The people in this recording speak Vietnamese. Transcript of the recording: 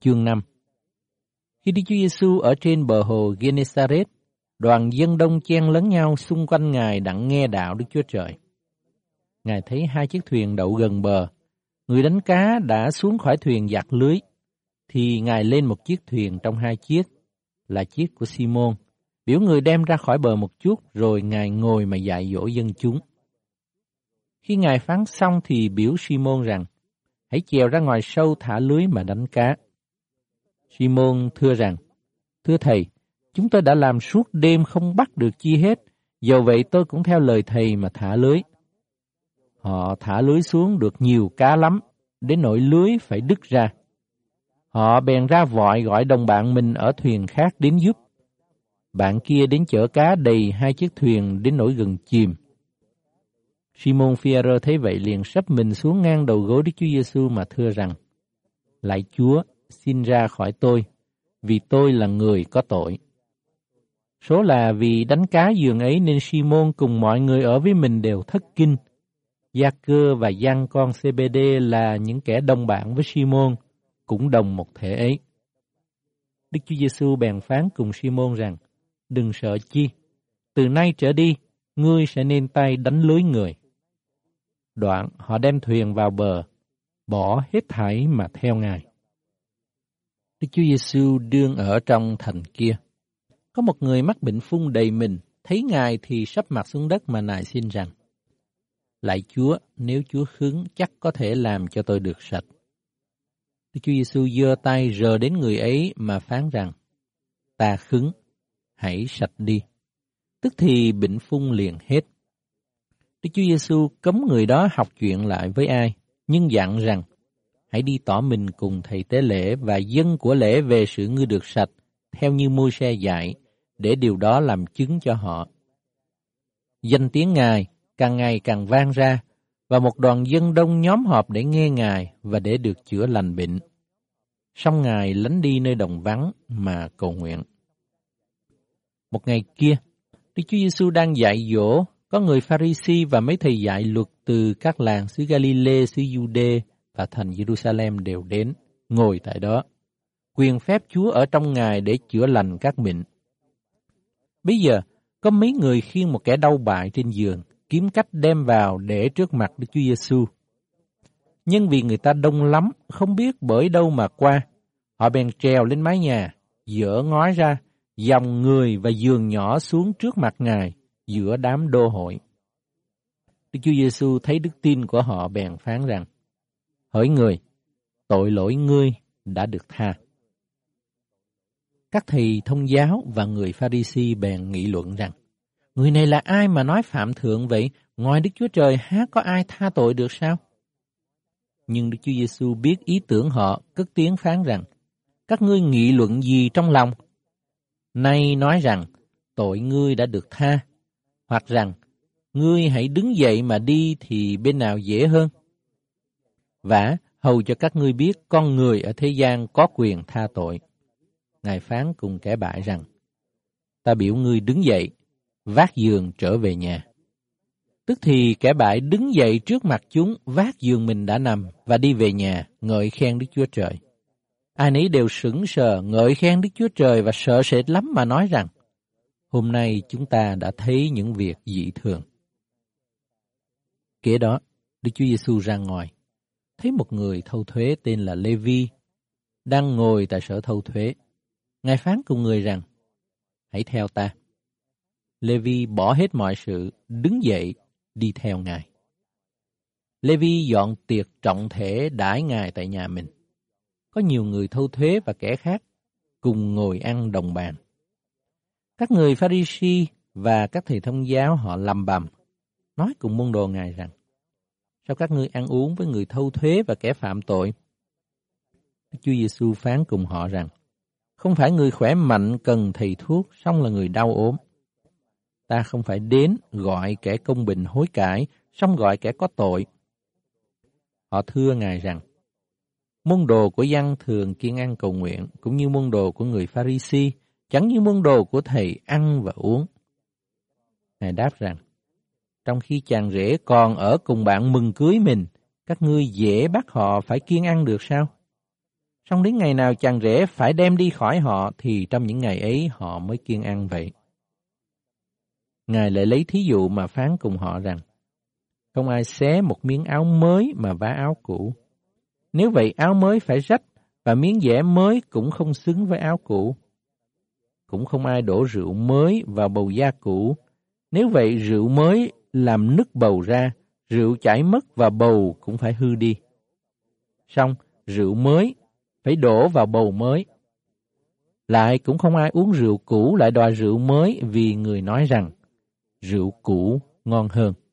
chương 5. Khi Đức Chúa Giêsu ở trên bờ hồ Genesaret, đoàn dân đông chen lấn nhau xung quanh Ngài đặng nghe đạo Đức Chúa Trời. Ngài thấy hai chiếc thuyền đậu gần bờ. Người đánh cá đã xuống khỏi thuyền giặt lưới, thì Ngài lên một chiếc thuyền trong hai chiếc, là chiếc của Si-môn, biểu người đem ra khỏi bờ một chút, rồi Ngài ngồi mà dạy dỗ dân chúng. Khi Ngài phán xong thì biểu Si-môn rằng, hãy chèo ra ngoài sâu thả lưới mà đánh cá. Si-môn thưa rằng, thưa Thầy, chúng tôi đã làm suốt đêm không bắt được chi hết, dầu vậy tôi cũng theo lời Thầy mà thả lưới. Họ thả lưới xuống được nhiều cá lắm, đến nỗi lưới phải đứt ra. Họ bèn ra vội gọi đồng bạn mình ở thuyền khác đến giúp. Bạn kia đến chở cá đầy hai chiếc thuyền đến nỗi gần chìm. Simon Phi-e-rơ thấy vậy liền sấp mình xuống ngang đầu gối Đức Chúa Giêsu mà thưa rằng, lạy Chúa, xin ra khỏi tôi, vì tôi là người có tội. Số là vì đánh cá giường ấy nên Simon cùng mọi người ở với mình đều thất kinh. Gia-cơ và Giăng con Zê-bê-đê là những kẻ đồng bạn với Simon, cũng đồng một thể ấy. Đức Chúa Giêsu bèn phán cùng Simon rằng, đừng sợ chi, từ nay trở đi, ngươi sẽ nên tay đánh lưới người. Đoạn họ đem thuyền vào bờ, bỏ hết thảy mà theo Ngài. Đức Chúa Giêsu đương ở trong thành kia. Có một người mắc bệnh phung đầy mình, thấy Ngài thì sấp mặt xuống đất mà nài xin rằng, lạy Chúa, nếu Chúa khứng chắc có thể làm cho tôi được sạch. Đức Chúa Giêsu giơ tay rờ đến người ấy mà phán rằng, ta khứng, hãy sạch đi. Tức thì bệnh phung liền hết. Đức Chúa Giêsu cấm người đó học chuyện lại với ai, nhưng dặn rằng, hãy đi tỏ mình cùng thầy tế lễ và dân của lễ về sự ngươi được sạch, theo như Môi-se dạy, để điều đó làm chứng cho họ. Danh tiếng Ngài càng ngày càng vang ra, và một đoàn dân đông nhóm họp để nghe Ngài và để được chữa lành bệnh. Xong Ngài lánh đi nơi đồng vắng mà cầu nguyện. Một ngày kia, Đức Chúa Giêsu đang dạy dỗ, có người Pha-ri-si và mấy thầy dạy luật từ các làng xứ Ga-li-lê, xứ Giu-đê và thành Giê-ru-sa-lem đều đến, ngồi tại đó. Quyền phép Chúa ở trong Ngài để chữa lành các bệnh. Bây giờ, có mấy người khiêng một kẻ đau bại trên giường, kiếm cách đem vào để trước mặt Đức Chúa Giêsu. Nhưng vì người ta đông lắm, không biết bởi đâu mà qua, họ bèn trèo lên mái nhà, dỡ ngói ra, dòng người và giường nhỏ xuống trước mặt Ngài giữa đám đô hội. Đức Chúa Giêsu thấy đức tin của họ bèn phán rằng, hỡi người, tội lỗi ngươi đã được tha. Các thầy thông giáo và người Pha-ri-si bèn nghị luận rằng, người này là ai mà nói phạm thượng vậy, ngoài Đức Chúa Trời há có ai tha tội được sao? Nhưng Đức Chúa Giêsu biết ý tưởng họ, cất tiếng phán rằng, các ngươi nghị luận gì trong lòng? Nay nói rằng, tội ngươi đã được tha, hoặc rằng, ngươi hãy đứng dậy mà đi thì bên nào dễ hơn? Vả, hầu cho các ngươi biết con người ở thế gian có quyền tha tội. Ngài phán cùng kẻ bại rằng, ta biểu ngươi đứng dậy, vác giường trở về nhà. Tức thì kẻ bại đứng dậy trước mặt chúng, vác giường mình đã nằm và đi về nhà, ngợi khen Đức Chúa Trời. Ai nấy đều sững sờ, ngợi khen Đức Chúa Trời và sợ sệt lắm mà nói rằng, hôm nay chúng ta đã thấy những việc dị thường. Kế đó, Đức Chúa Giêsu ra ngoài, thấy một người thâu thuế tên là Lê-vi đang ngồi tại sở thâu thuế. Ngài phán cùng người rằng, hãy theo ta. Lê-vi bỏ hết mọi sự, đứng dậy, đi theo Ngài. Lê-vi dọn tiệc trọng thể đãi Ngài tại nhà mình. Có nhiều người thâu thuế và kẻ khác cùng ngồi ăn đồng bàn. Các người Pha-ri-si và các thầy thông giáo họ lầm bầm, nói cùng môn đồ Ngài rằng, sao các ngươi ăn uống với người thâu thuế và kẻ phạm tội? Đức Chúa Giêsu phán cùng họ rằng, không phải người khỏe mạnh cần thầy thuốc, song là người đau ốm. Ta không phải đến gọi kẻ công bình hối cải, song gọi kẻ có tội. Họ thưa Ngài rằng, môn đồ của Giăng thường kiêng ăn cầu nguyện, cũng như môn đồ của người Pha-ri-si, chẳng như môn đồ của thầy ăn và uống. Ngài đáp rằng, trong khi chàng rể còn ở cùng bạn mừng cưới mình, các ngươi dễ bắt họ phải kiêng ăn được sao? Song đến ngày nào chàng rể phải đem đi khỏi họ thì trong những ngày ấy họ mới kiêng ăn vậy. Ngài lại lấy thí dụ mà phán cùng họ rằng, không ai xé một miếng áo mới mà vá áo cũ. Nếu vậy áo mới phải rách và miếng dẻ mới cũng không xứng với áo cũ. Cũng không ai đổ rượu mới vào bầu da cũ. Nếu vậy rượu mới làm nứt bầu ra, rượu chảy mất và bầu cũng phải hư đi. Song rượu mới phải đổ vào bầu mới. Lại cũng không ai uống rượu cũ lại đòi rượu mới vì người nói rằng rượu cũ ngon hơn.